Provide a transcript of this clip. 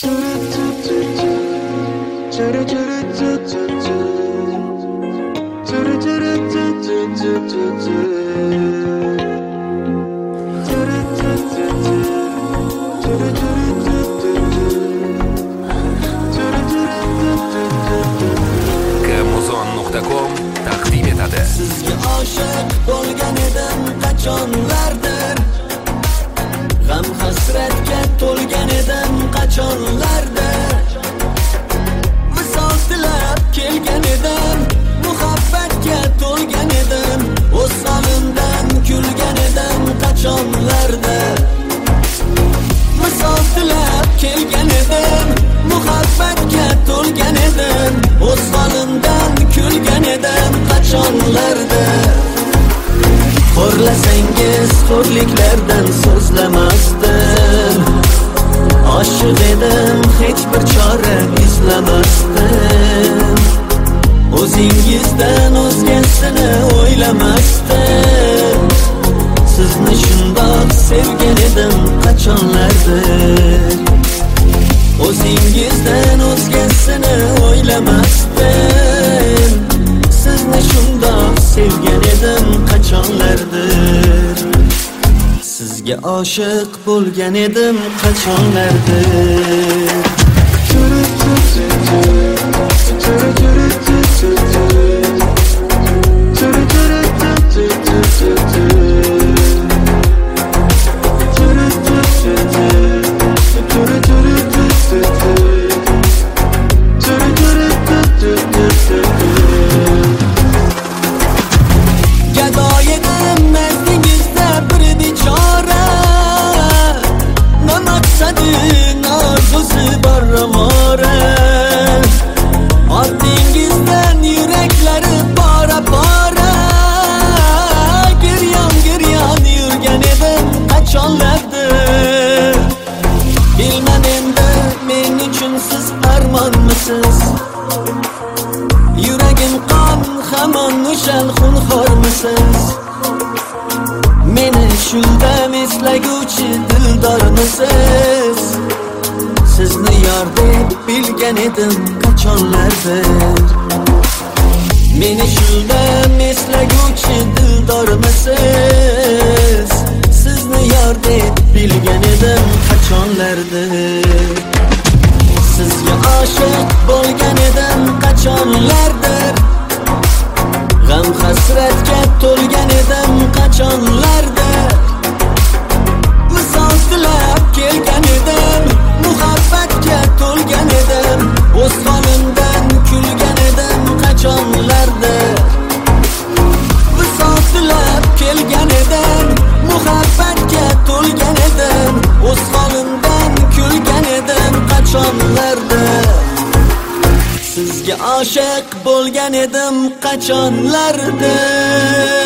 Kmuzon.com taqdim etadi. Sizga oshiq bo'lgan edim qachonlardir, g'am hasratga to'lgan edim qachonlardir, visol tilab kelgan edim, muhabbatga to'lgan edim, o'z holimdan kulgan edim qachonlardir, visol tilab kelgan edim, muhabbatga to'lgan edim, o'z holimdan kulgan edim qachonlarda. Xo'rlasangiz xo'rliklardan so'zlamasdim, oshiq edim hech bir chora izlamasdim, o'zingizdan o'zgasini o'ylamasdim, sizni shundoq sevgan edim qachonlardir, o'zingizdan o'zgasini o'ylamasdim, sizni shundoq sevgan edim qachonlardir, sizga oshiq bo'lgan edim qachonlardir. Ortingizdan yuraklari pora-pora, giryon yurgan edim qachonlardir, bilmam endi men uchun siz armonmisiz, yuragim qon hamon o'shal xunxo'rmisiz, meni shuldam eslaguvchi dildormisiz, sizni yor deb bilgan edim qachonlardir, meni shuldam eslaguvchi dildormisiz, sizni yor deb bilgan edim qachonlardir, sizga oshiq bo'lgan edim qachonlardir, g'am hasratga to'lgan edim qachonlardir, visol tilab kelgan edim, muhabbatga to'lgan edim, o'z holimdan kulgan edim qachonlardir, visol tilab kelgan edim, muhabbatga to'lgan edim, o'z holimdan kulgan edim qachonlardir, sizga oshiq bo'lgan edim qachonlardir.